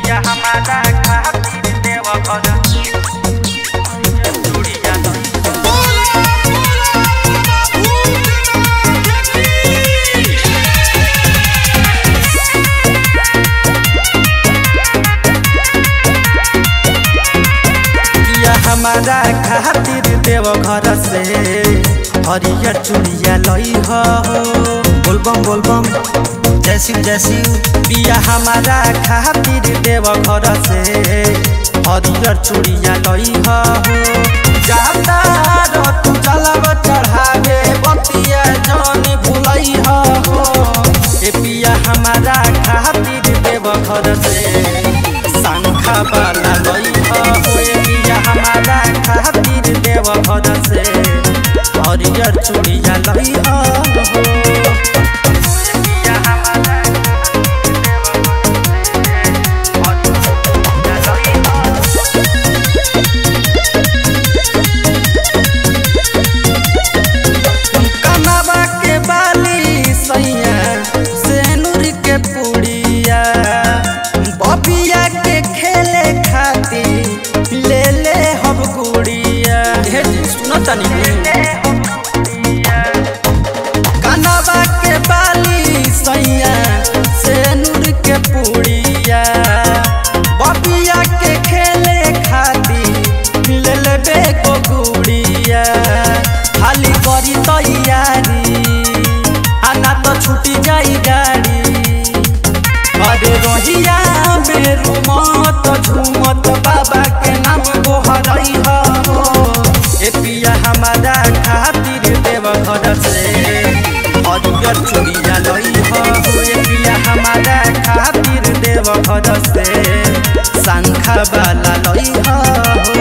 पिया हमारा खातिर देव घर चूड़िया हमारा खातिर देव घर से हरियर चूड़िया लई हो। बोलबम बोलबम जैसी पिया हमारा खातिर देव घर से हरियर चूड़िया लई हो। जाता तू जलब चढ़ावे बतिया जानी भूलई हो। ए पिया हमारा खातिर देव घर से शंखा वाला लई हो। हमारा खातिर देव घर से हरियर चूड़िया लई हो। कनवा के बाली सैया सेनुर के पुड़िया बबिया के खेले खातिर ले ले हम गुड़िया सुनो तनी कनवा के बाली सैया सेनुर के पुड़िया बबिया के खेले खातिर ले लेबे को गुड़िया खाली करी तैयारी आना तो छूटी जाई गाड़ी। अरे रोहिया मेरू मत झूमत बाबा के नाम गोहरई हो। ए पिया हमारा खातिर देव घर से हरियर चूड़िया लई हो। ए पिया हमारा खातिर देव घर से शंखा वाला लई हो।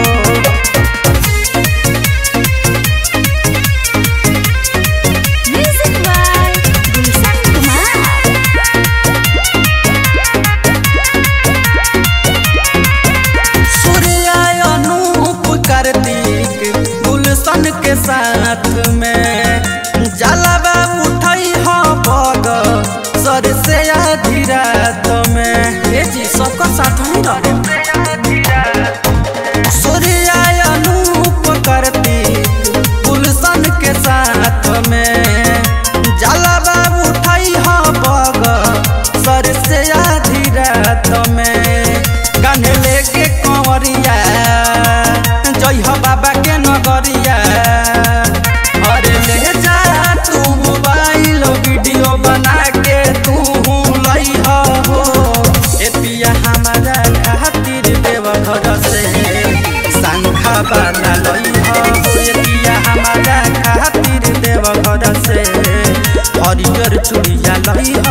के साथ में जलवा उठई हो बग सर से आधी रात में। ये जी सबका साथ ही रहे सूर्या अनूप कार्तिक गुलशन के साथ में जलवा उठई हो बग सर से आधी रात में। कान्हे लेके कंवरिया जय हो बाबा के नगरिया। अरे ले जा तू मोबाइल वीडियो बना के तू लई हो। ए पिया हमारा खातिर देव घर से शंखा वाला लई हो। ए पिया हमारा खातिर देव घर से हरियर चूड़िया लई हो।